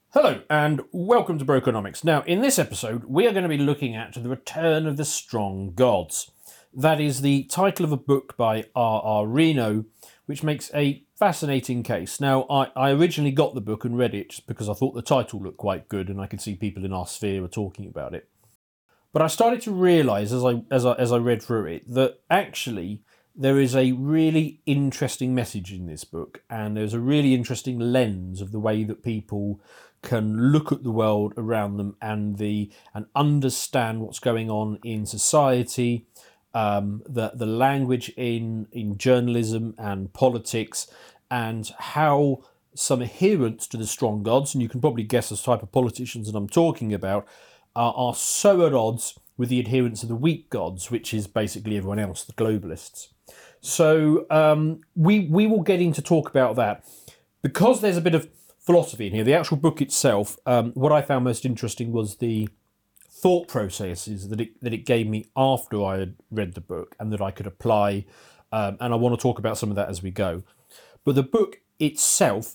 Hello and welcome to Brokenomics. Now, in this episode, we are going to be looking at The Return of the Strong Gods. That is the title of a book by R.R. Reno, which makes a fascinating case. Now, I originally got the book and read it just because I thought the title looked quite good and I could see people in our sphere were talking about it. But I started to realise as I read through it that actually there is a really interesting message in this book, and there's a really interesting lens of the way that people can look at the world around them and understand what's going on in society, the language in journalism and politics, and how some adherents to the strong gods, and you can probably guess the type of politicians that I'm talking about, are so at odds with the adherents of the weak gods, which is basically everyone else, the globalists. So we will get into talk about that. Because there's a bit of philosophy in here, the actual book itself, what I found most interesting was the thought processes that it gave me after I had read the book and that I could apply, and I want to talk about some of that as we go. But the book itself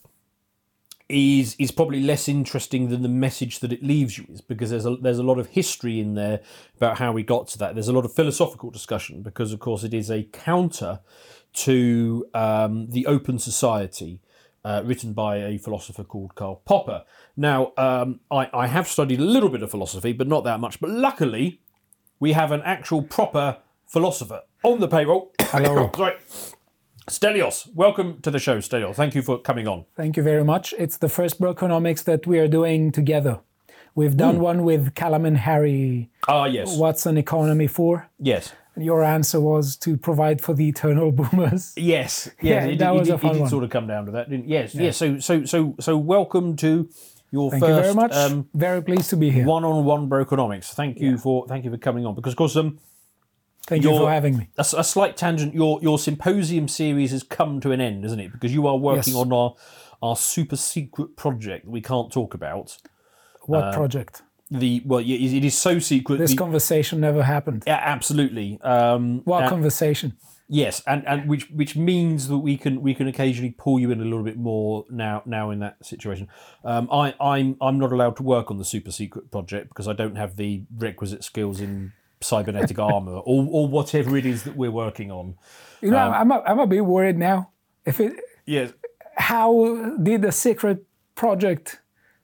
is probably less interesting than the message that it leaves you with, because there's a lot of history in there about how we got to that. There's a lot of philosophical discussion because, of course, it is a counter to The Open Society, written by a philosopher called Karl Popper. Now, I have studied a little bit of philosophy, but not that much. But luckily, we have an actual proper philosopher on the payroll. Hello. Sorry. Stelios, welcome to the show, Stelios. Thank you for coming on. Thank you very much. It's the first Brokenomics that we are doing together. We've done one with Callum and Harry. Ah, yes. What's an economy for? Yes. And your answer was to provide for the eternal boomers. Yes. Yeah, that was a fun it did one. sort of come down to that, didn't it? Yes. Yeah. So welcome to your Thank first you very much. Very pleased to be here. one-on-one Brokenomics. Thank you for coming on, because of course Thank you for having me. A slight tangent. Your symposium series has come to an end, isn't it? Because you are working on our super secret project that we can't talk about. What project? It is so secret. This conversation never happened. Yeah, absolutely. What conversation? Yes, and which means that we can occasionally pull you in a little bit more now in that situation. I'm not allowed to work on the super secret project because I don't have the requisite skills in cybernetic armor or whatever it is that we're working on. You know, I'm a bit worried now. Yes. How did the secret project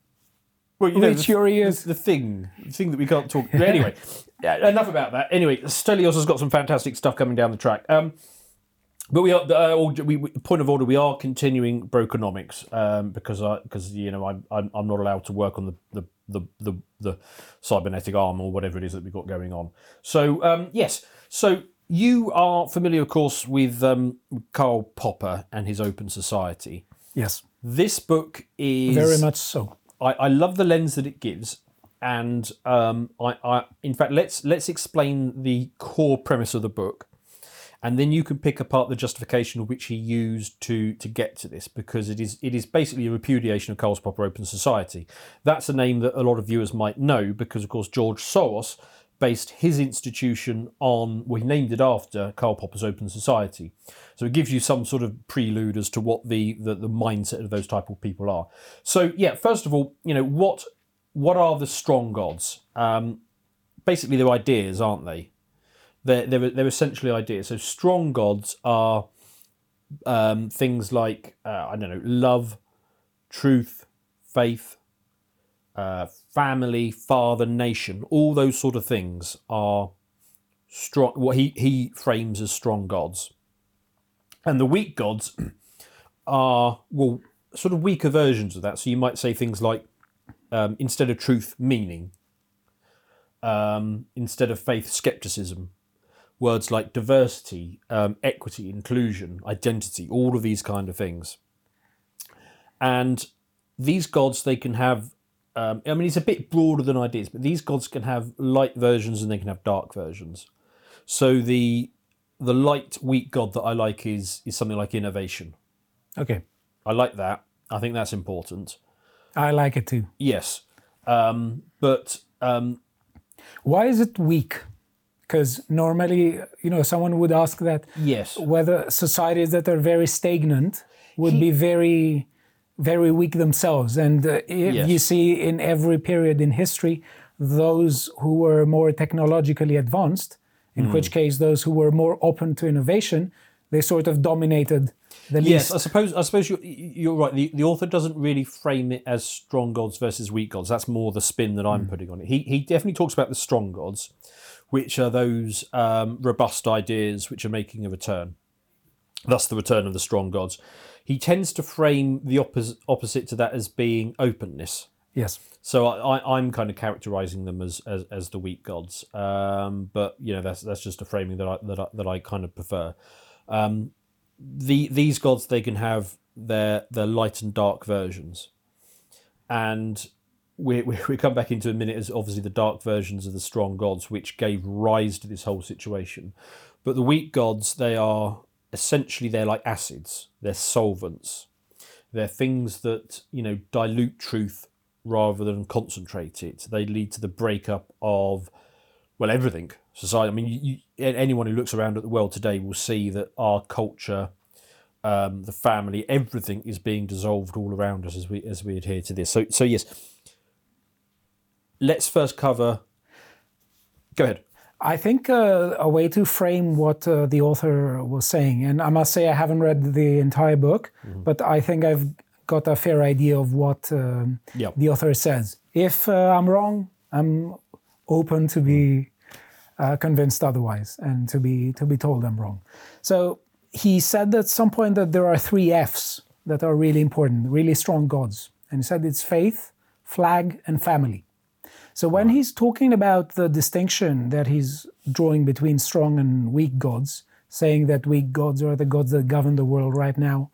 reach your ears? The thing that we can't talk. Anyway, enough about that. Anyway, Stelios has got some fantastic stuff coming down the track. But we are point of order. We are continuing Brokenomics because I'm not allowed to work on the cybernetic arm or whatever it is that we've got going on. So yes, so you are familiar, of course, with Karl Popper and his Open Society. Yes. This book is very much so. I love the lens that it gives, and I in fact let's explain the core premise of the book. And then you can pick apart the justification of which he used to get to this, because it is basically a repudiation of Karl Popper Open Society. That's a name that a lot of viewers might know because, of course, George Soros based his institution on, he named it after Karl Popper's Open Society. So it gives you some sort of prelude as to what the mindset of those type of people are. So yeah, first of all, what are the strong gods? Basically, they're ideas, aren't they? They're essentially ideas. So strong gods are things like love, truth, faith, family, father, nation. All those sort of things are strong. What he frames as strong gods, and the weak gods are sort of weaker versions of that. So you might say things like instead of truth, meaning. Instead of faith, skepticism. Words like diversity, equity, inclusion, identity, all of these kind of things. And these gods, they can have, it's a bit broader than ideas, but these gods can have light versions and they can have dark versions. So the light, weak god that I like is something like innovation. Okay. I like that. I think that's important. I like it too. Yes. But why is it weak? Because normally, someone would ask that. Yes. Whether societies that are very stagnant would be very very weak themselves. And if Yes. you see in every period in history, those who were more technologically advanced, in which case those who were more open to innovation, they sort of dominated the Yes, least. I suppose you're right. The author doesn't really frame it as strong gods versus weak gods. That's more the spin that I'm putting on it. He definitely talks about the strong gods, which are those robust ideas which are making a return. Thus, the return of the strong gods. He tends to frame the opposite to that as being openness. Yes. So I'm kind of characterising them as the weak gods, but that's just a framing that I kind of prefer. These gods, they can have their light and dark versions, and we come back into a minute as obviously the dark versions of the strong gods, which gave rise to this whole situation. But the weak gods, they're like acids, they're solvents, they're things that dilute truth rather than concentrate it. They lead to the breakup of everything. Society. I mean, anyone who looks around at the world today will see that our culture, the family, everything is being dissolved all around us as we adhere to this. So yes, let's first cover. Go ahead. I think a way to frame what the author was saying, and I must say I haven't read the entire book, but I think I've got a fair idea of what the author says. If I'm wrong, I'm open to be convinced otherwise and to be told I'm wrong. So he said at some point that there are 3 F's that are really important, really strong gods. And he said it's faith, flag, and family. So when he's talking about the distinction that he's drawing between strong and weak gods, saying that weak gods are the gods that govern the world right now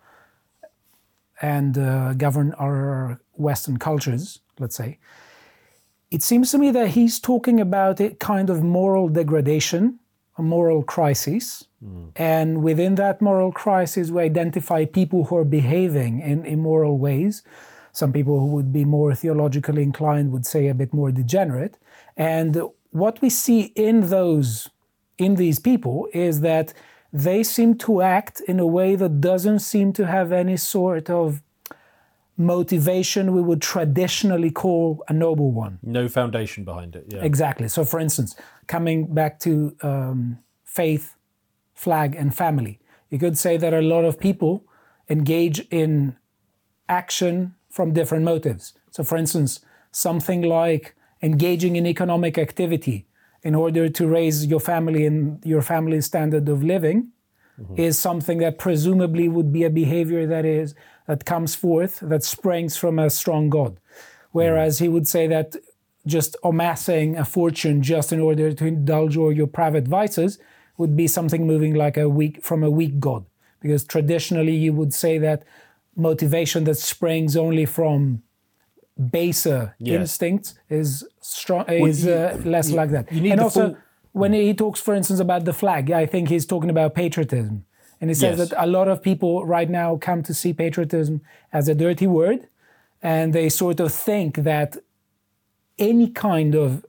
and govern our Western cultures, let's say, it seems to me that he's talking about a kind of moral degradation, a moral crisis. And within that moral crisis, we identify people who are behaving in immoral ways. Some people who would be more theologically inclined would say a bit more degenerate. And what we see in these people is that they seem to act in a way that doesn't seem to have any sort of motivation we would traditionally call a noble one. No foundation behind it. Yeah. Exactly. So for instance, coming back to faith, flag, and family, you could say that a lot of people engage in action from different motives. So for instance, something like engaging in economic activity in order to raise your family and your family's standard of living is something that presumably would be a behavior that comes forth, that springs from a strong God. Whereas he would say that just amassing a fortune just in order to indulge all your private vices would be something moving like from a weak God. Because traditionally you would say that motivation that springs only from baser instincts is strong, less like that. And also, when he talks, for instance, about the flag, I think he's talking about patriotism. And he says that a lot of people right now come to see patriotism as a dirty word, and they sort of think that any kind of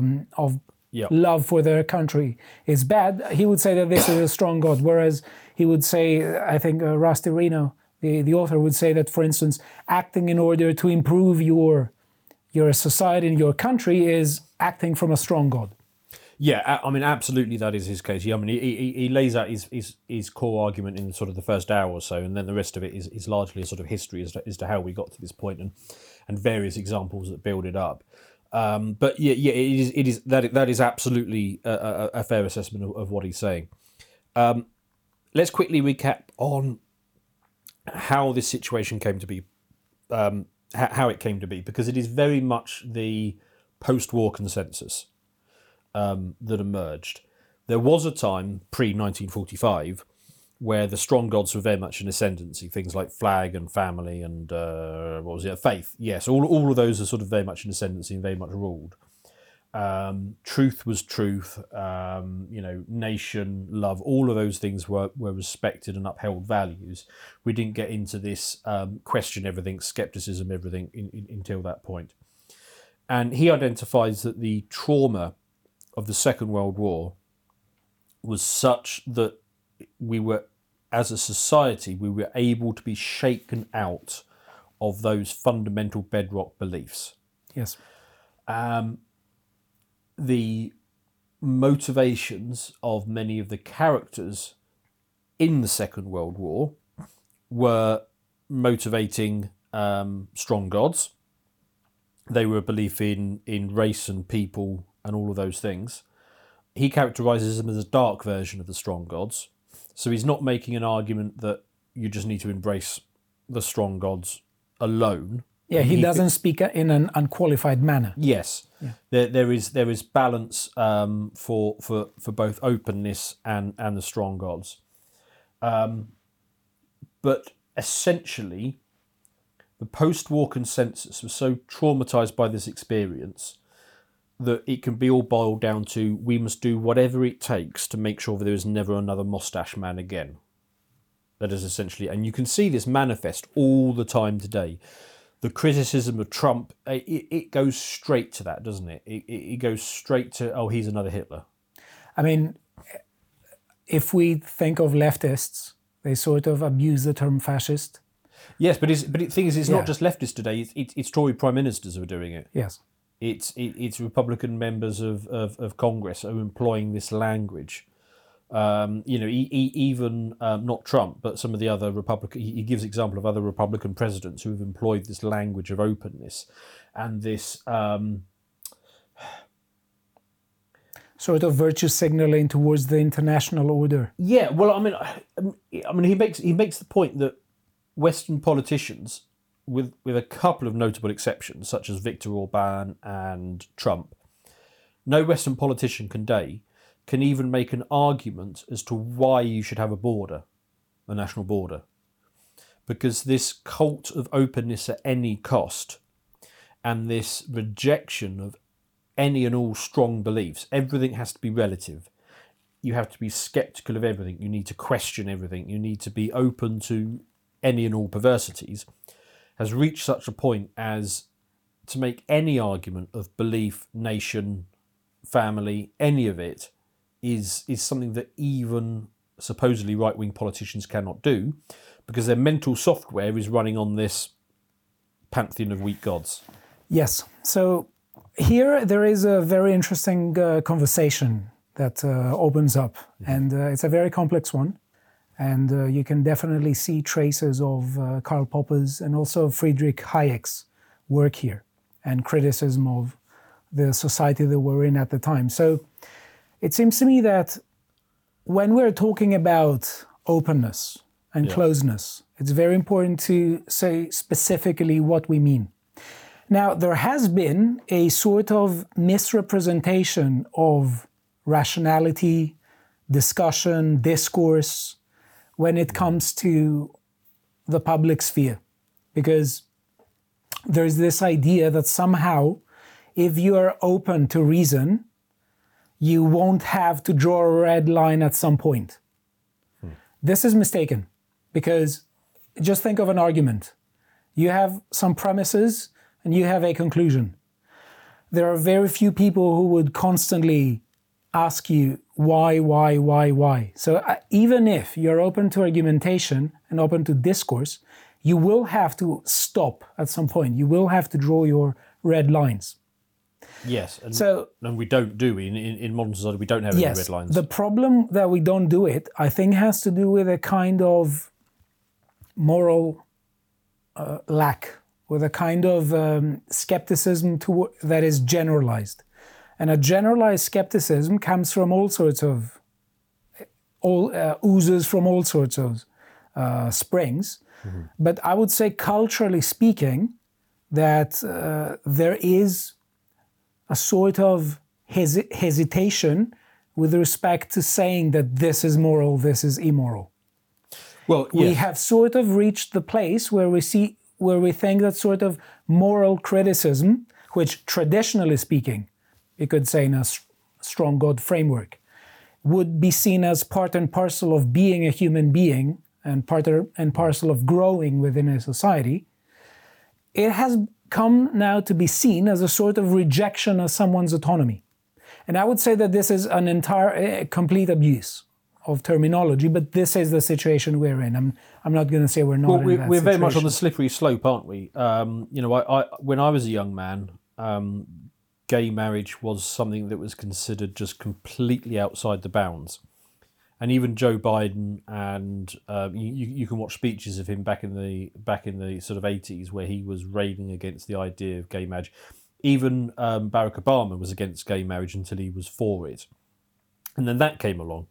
love for their country is bad. He would say that this is a strong God, whereas he would say, I think Rusty Reno, the author, would say that, for instance, acting in order to improve your society and your country is acting from a strong God. Yeah, I mean, absolutely, that is his case. Yeah, I mean, he lays out his core argument in sort of the first hour or so, and then the rest of it is largely a sort of history as to how we got to this point and various examples that build it up. But it is that is absolutely a fair assessment of what he's saying. Let's quickly recap on how this situation came to be, how it came to be, because it is very much the post-war consensus that emerged. There was a time pre-1945 where the strong gods were very much in ascendancy. Things like flag and family and faith. Yes, all of those are sort of very much in ascendancy and very much ruled. Truth was truth. Nation, love, all of those things were respected and upheld values. We didn't get into this question everything, skepticism, everything until that point. And he identifies that the trauma of the Second World War was such that we were, as a society, we were able to be shaken out of those fundamental bedrock beliefs. Yes. The motivations of many of the characters in the Second World War were motivating strong gods. They were a belief in race and people and all of those things. He characterises them as a dark version of the strong gods. So he's not making an argument that you just need to embrace the strong gods alone. Yeah, he doesn't speak in an unqualified manner. Yes, yeah. There is balance for both openness and the strong gods, but essentially, the post-war consensus was so traumatized by this experience that it can be all boiled down to we must do whatever it takes to make sure that there is never another mustache man again. That is essentially, and you can see this manifest all the time today. The criticism of Trump, it goes straight to that, doesn't it? It goes straight to, oh, he's another Hitler. I mean, if we think of leftists, they sort of abuse the term fascist. Yes, but the thing is, it's not just leftists today. It's Tory prime ministers who are doing it. Yes, it's Republican members of Congress who are employing this language. Even not Trump, but some of the other Republican. He gives example of other Republican presidents who have employed this language of openness and this sort of virtue signaling towards the international order. Yeah, well, I mean, he makes the point that Western politicians, with a couple of notable exceptions, such as Viktor Orban and Trump, no Western politician can even make an argument as to why you should have a national border. Because this cult of openness at any cost and this rejection of any and all strong beliefs, everything has to be relative. You have to be sceptical of everything. You need to question everything. You need to be open to any and all perversities, has reached such a point as to make any argument of belief, nation, family, any of it, is something that even supposedly right-wing politicians cannot do, because their mental software is running on this pantheon of weak gods. Yes. So here there is a very interesting conversation that opens up, and it's a very complex one. And you can definitely see traces of Karl Popper's and also Friedrich Hayek's work here, and criticism of the society that we're in at the time. So it seems to me that when we're talking about openness and closeness, it's very important to say specifically what we mean. Now, there has been a sort of misrepresentation of rationality, discussion, discourse when it comes to the public sphere, because there's this idea that somehow if you are open to reason, you won't have to draw a red line at some point. This is mistaken, because just think of an argument. You have some premises and you have a conclusion. There are very few people who would constantly ask you why. So even if you're open to argumentation and open to discourse, you will have to stop at some point. You will have to draw your red lines. Yes, and we don't do in modern society. We don't have any red lines. The problem that we don't do it, I think, has to do with a kind of moral lack, with a kind of skepticism that is generalized. And a generalized skepticism comes from all sorts of, oozes from all sorts of springs. Mm-hmm. But I would say, culturally speaking, that there is a sort of hesitation with respect to saying that this is moral, this is immoral. Well, we have sort of reached the place where we think that sort of moral criticism, which traditionally speaking, you could say in a strong God framework, would be seen as part and parcel of being a human being and part and parcel of growing within a society. It has come now to be seen as a sort of rejection of someone's autonomy. And I would say that this is an complete abuse of terminology, but this is the situation we're in. I'm not going to say we're not. Well, in that we're very much on situation. the slippery slope, aren't we? I when I was a young man, gay marriage was something that was considered just completely outside the bounds. And even Joe Biden, and you can watch speeches of him back in the sort of 80s where he was railing against the idea of gay marriage. Even Barack Obama was against gay marriage until he was for it, and then that came along.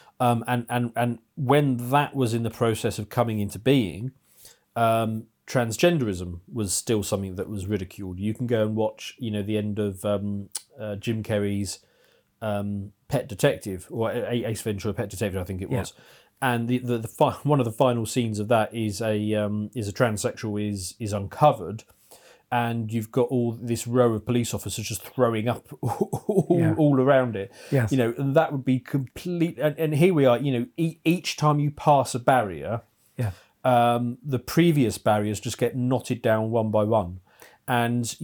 And when that was in the process of coming into being, transgenderism was still something that was ridiculed. You can go and watch, the end of Jim Carrey's Pet Detective, or Ace Ventura Pet Detective, I think it was. Yeah. And one of the final scenes of that is a transsexual is uncovered, and you've got all this row of police officers just throwing up all around it. Yes. And that would be complete. And here we are. Each time you pass a barrier, the previous barriers just get knotted down one by one, and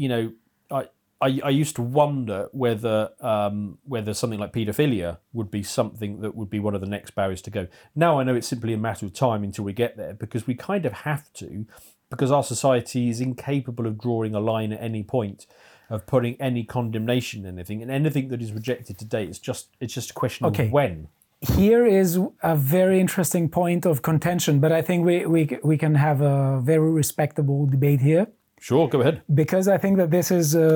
I used to wonder whether something like paedophilia would be something that would be one of the next barriers to go. Now I know it's simply a matter of time until we get there, because we kind of have to, because our society is incapable of drawing a line at any point, of putting any condemnation in anything, and anything that is rejected today, it's just a question of when. Here is a very interesting point of contention, but I think we can have a very respectable debate here. Sure, go ahead. Because I think that this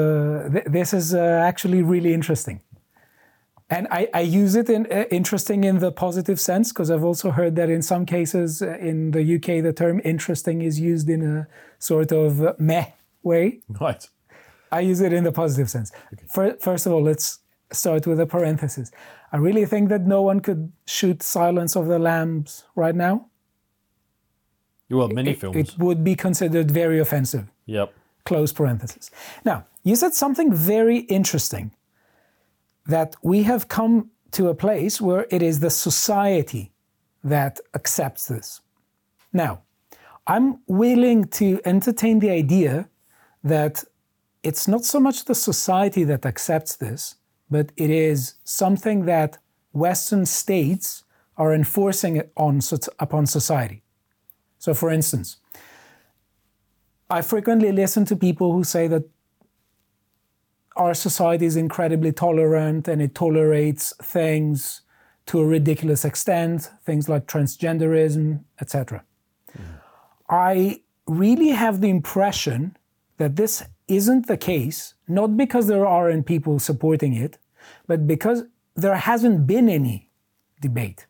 is actually really interesting, and I use it in interesting in the positive sense, because I've also heard that in some cases in the UK the term interesting is used in a sort of meh way. Right. I use it in the positive sense. Okay. First of all, let's start with a parenthesis. I really think that no one could shoot Silence of the Lambs right now. Well, many films. It would be considered very offensive. Yep. Close parenthesis. Now, you said something very interesting, that we have come to a place where it is the society that accepts this. Now, I'm willing to entertain the idea that it's not so much the society that accepts this, but it is something that Western states are enforcing upon society. So, for instance, I frequently listen to people who say that our society is incredibly tolerant and it tolerates things to a ridiculous extent, things like transgenderism, etc. I really have the impression that this isn't the case, not because there aren't people supporting it, but because there hasn't been any debate.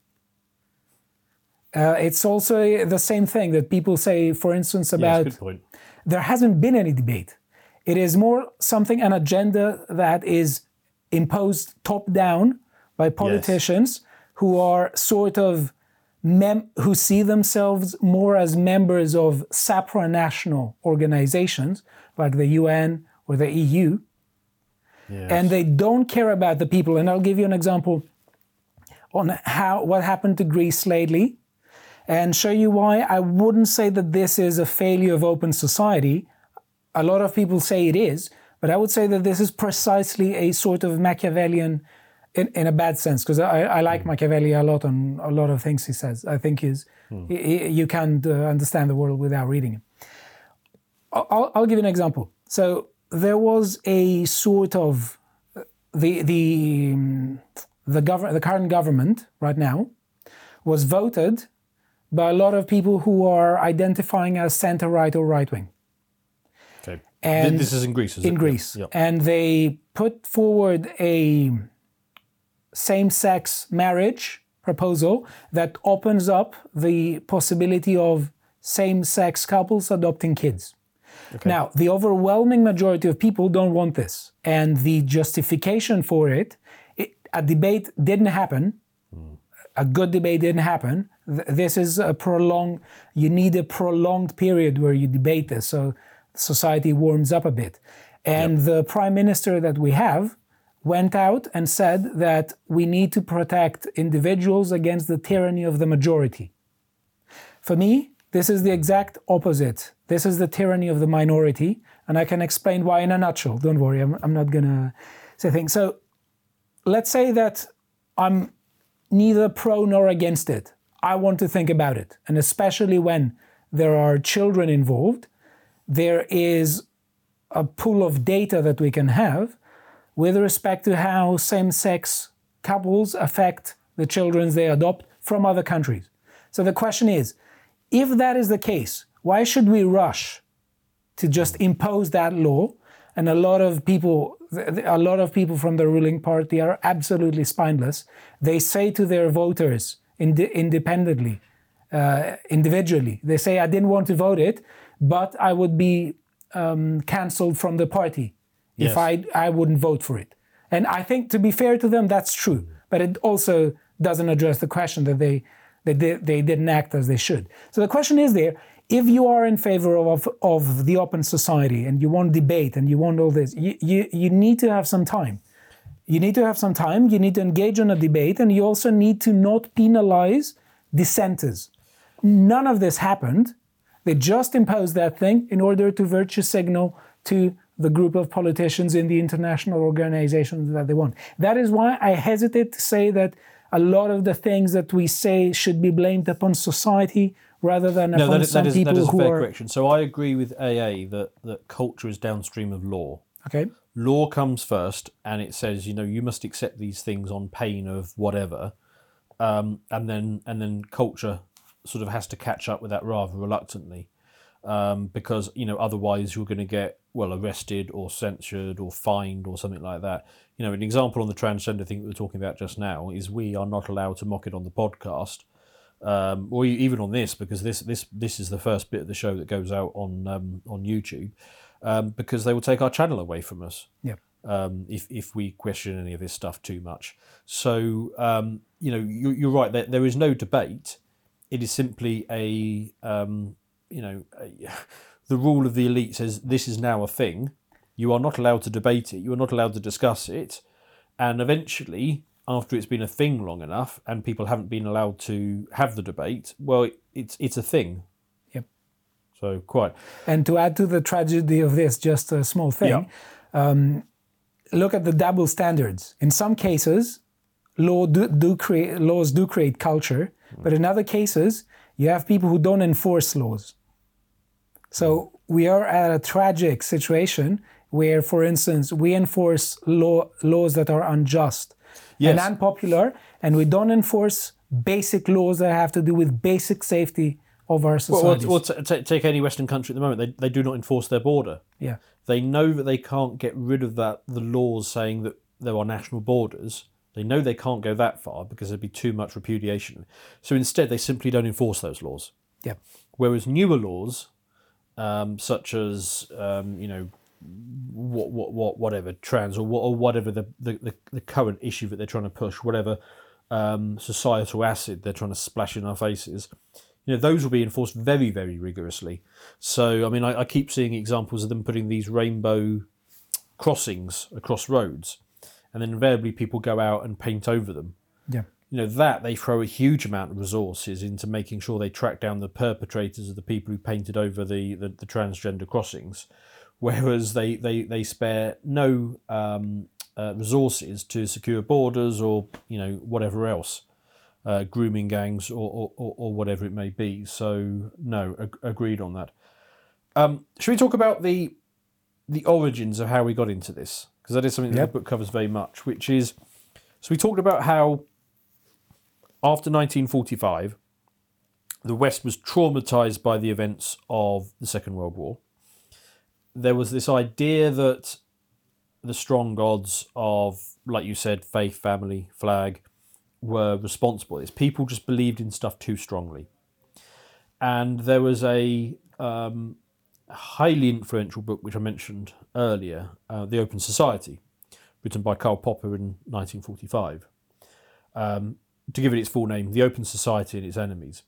It's also the same thing that people say, for instance, about good point. There hasn't been any debate. It is more an agenda that is imposed top-down by politicians who are sort of who see themselves more as members of supranational organizations like the UN or the EU, and they don't care about the people. And I'll give you an example on what happened to Greece lately, and show you why I wouldn't say that this is a failure of open society. A lot of people say it is, but I would say that this is precisely a sort of Machiavellian, in a bad sense, because I like Machiavelli a lot on a lot of things he says. I think you can't understand the world without reading him. I'll give you an example. So there was a sort of the current government right now was voted by a lot of people who are identifying as center-right or right-wing. Okay. And this is in Greece, is it? In Greece. Yep. And they put forward a same-sex marriage proposal that opens up the possibility of same-sex couples adopting kids. Okay. Now, the overwhelming majority of people don't want this. And the justification for a debate didn't happen. A good debate didn't happen. This is you need a prolonged period where you debate this, so society warms up a bit. And the prime minister that we have went out and said that we need to protect individuals against the tyranny of the majority. For me, this is the exact opposite. This is the tyranny of the minority, and I can explain why in a nutshell. Don't worry, I'm not going to say things. So let's say that I'm neither pro nor against it. I want to think about it. And especially when there are children involved, there is a pool of data that we can have with respect to how same-sex couples affect the children they adopt from other countries. So the question is, if that is the case, why should we rush to just impose that law? And a lot of people from the ruling party are absolutely spineless. They say to their voters individually, they say, I didn't want to vote it, but I would be cancelled from the party if I wouldn't vote for it. And I think, to be fair to them, that's true. But it also doesn't address the question that they didn't act as they should. So the question is there, if you are in favor of the open society and you want debate and you want all this, you need to have some time. You need to have some time, you need to engage in a debate, and you also need to not penalize dissenters. None of this happened. They just imposed that thing in order to virtue signal to the group of politicians in the international organizations that they want. That is why I hesitate to say that a lot of the things that we say should be blamed upon society rather than upon some people who are... That is a fair correction. So I agree with AA that culture is downstream of law. Okay. Law comes first, and it says, you must accept these things on pain of whatever, and then culture sort of has to catch up with that rather reluctantly, because otherwise you're going to get arrested or censured or fined or something like that. An example on the transgender thing that we're talking about just now is we are not allowed to mock it on the podcast, or even on this, because this is the first bit of the show that goes out on YouTube, because they will take our channel away from us. Yeah. If we question any of this stuff too much. So you're right. There is no debate. It is simply the rule of the elite says this is now a thing. You are not allowed to debate it. You are not allowed to discuss it. And eventually, after it's been a thing long enough and people haven't been allowed to have the debate, it's a thing. Yep. So quite. And to add to the tragedy of this, just a small thing, look at the double standards. In some cases, laws do create culture, but in other cases, you have people who don't enforce laws. So we are at a tragic situation where, for instance, we enforce laws that are unjust and unpopular, and we don't enforce basic laws that have to do with basic safety of our societies. Take any Western country at the moment. They do not enforce their border. Yeah. They know that they can't get rid of the laws saying that there are national borders. They know they can't go that far because there'd be too much repudiation. So instead, they simply don't enforce those laws. Yeah. Whereas newer laws, such as whatever trans or whatever the current issue that they're trying to push, whatever societal acid they're trying to splash in our faces, those will be enforced very, very rigorously. So, I keep seeing examples of them putting these rainbow crossings across roads, and then invariably people go out and paint over them. Yeah. That they throw a huge amount of resources into making sure they track down the perpetrators of the people who painted over the transgender crossings, whereas they spare no resources to secure borders or whatever else, grooming gangs or whatever it may be. So no, agreed on that. Should we talk about the origins of how we got into this? Because that is something that the book covers very much, which is, so we talked about how after 1945, the West was traumatized by the events of the Second World War. There was this idea that the strong gods of, like you said, faith, family, flag, were responsible. It's people just believed in stuff too strongly. And there was a highly influential book, which I mentioned earlier, The Open Society, written by Karl Popper in 1945. To give it its full name, The Open Society and Its Enemies.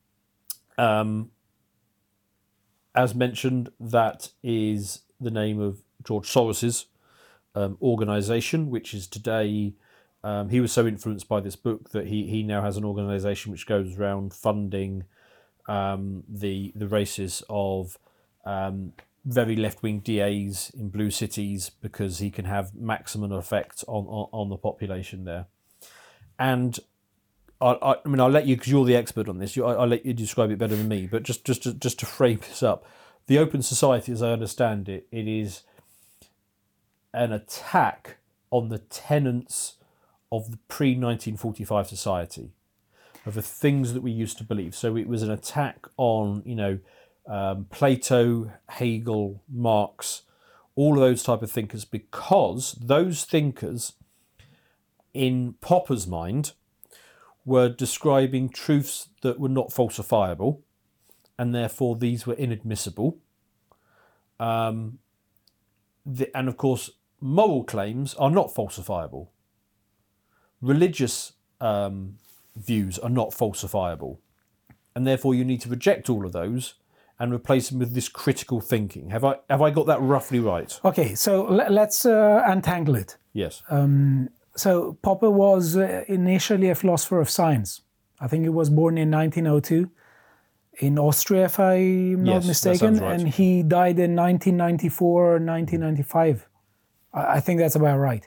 As mentioned, that is the name of George Soros's organisation, which is today, he was so influenced by this book that he now has an organisation which goes around funding the races of very left-wing DAs in blue cities because he can have maximum effect on the population there. And I mean, I'll let you, because you're the expert on this. I'll let you describe it better than me. But just to frame this up, the Open Society, as I understand it, it is an attack on the tenets of the pre-1945 society, of the things that we used to believe. So it was an attack on, Plato, Hegel, Marx, all of those type of thinkers, because those thinkers, in Popper's mind, were describing truths that were not falsifiable, and therefore these were inadmissible. And of course, moral claims are not falsifiable. Religious views are not falsifiable, and therefore you need to reject all of those and replace them with this critical thinking. Have I got that roughly right? Okay, so let's untangle it. Yes. So Popper was initially a philosopher of science. I think he was born in 1902 in Austria, if I'm not mistaken, right. And he died in 1994 or 1995. I think that's about right.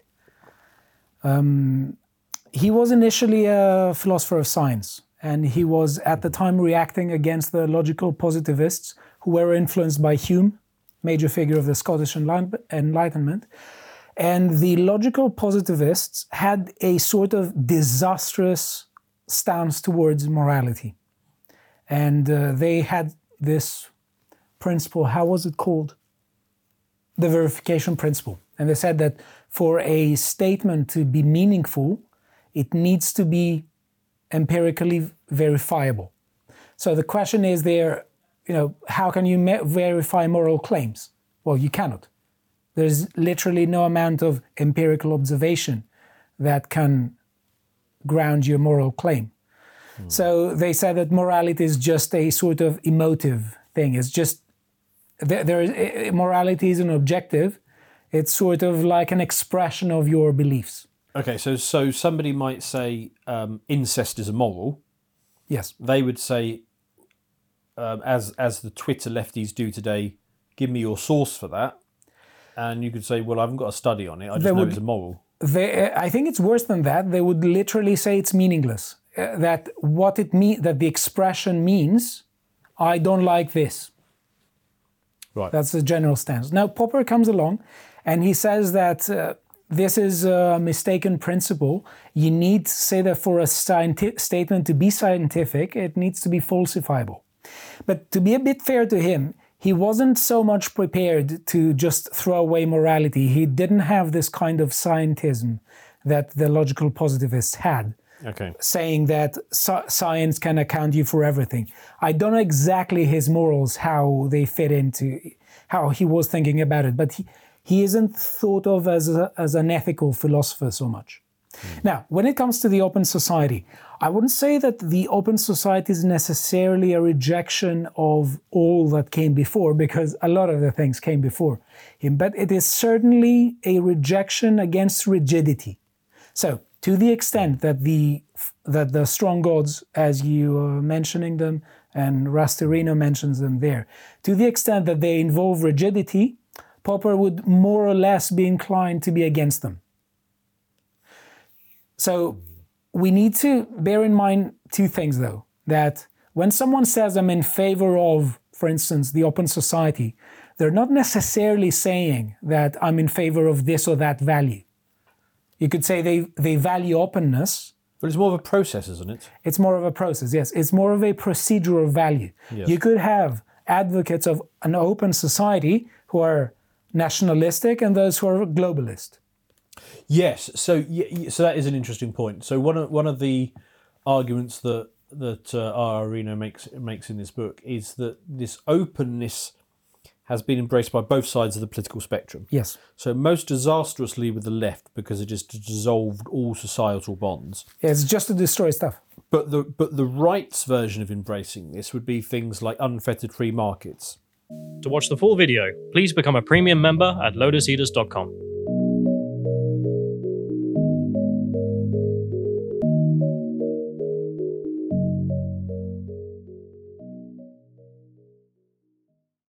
He was initially a philosopher of science, and he was at the time reacting against the logical positivists who were influenced by Hume, major figure of the Scottish Enlightenment. And the logical positivists had a sort of disastrous stance towards morality. And they had this principle, how was it called? The verification principle. And they said that for a statement to be meaningful, it needs to be empirically verifiable. So the question is there, how can you verify moral claims? Well, you cannot. There's literally no amount of empirical observation that can ground your moral claim. So they said that morality is just a sort of emotive thing. It's just, morality is an objective. It's sort of like an expression of your beliefs. Okay, so somebody might say incest is immoral. Yes. They would say, as the Twitter lefties do today, give me your source for that. And you could say, well, I haven't got a study on it. I just know it's immoral. I think it's worse than that. They would literally say it's meaningless. That the expression means, I don't like this. Right. That's the general stance. Now, Popper comes along and he says that this is a mistaken principle. You need to say that for a statement to be scientific, it needs to be falsifiable. But to be a bit fair to him, he wasn't so much prepared to just throw away morality. He didn't have this kind of scientism that the logical positivists had. Okay. Saying that science can account you for everything. I don't know exactly his morals, how they fit into, how he was thinking about it, but he isn't thought of as an ethical philosopher so much. Now, when it comes to the Open Society, I wouldn't say that the Open Society is necessarily a rejection of all that came before, because a lot of the things came before him, but it is certainly a rejection against rigidity. So, to the extent that the strong gods, as you are mentioning them, and Rastorino mentions them there, to the extent that they involve rigidity, Popper would more or less be inclined to be against them. So we need to bear in mind two things, though, that when someone says I'm in favor of, for instance, the Open Society, they're not necessarily saying that I'm in favor of this or that value. You could say they value openness. But it's more of a process, isn't it? It's more of a process, yes. It's more of a procedural value. Yes. You could have advocates of an open society who are nationalistic and those who are globalist. Yes, so that is an interesting point. So one of the arguments that R. Arino makes in this book is that this openness has been embraced by both sides of the political spectrum. Yes. So most disastrously with the left, because it just dissolved all societal bonds. Yeah, it's just to destroy stuff. But the right's version of embracing this would be things like unfettered free markets. To watch the full video, please become a premium member at lotuseaters.com.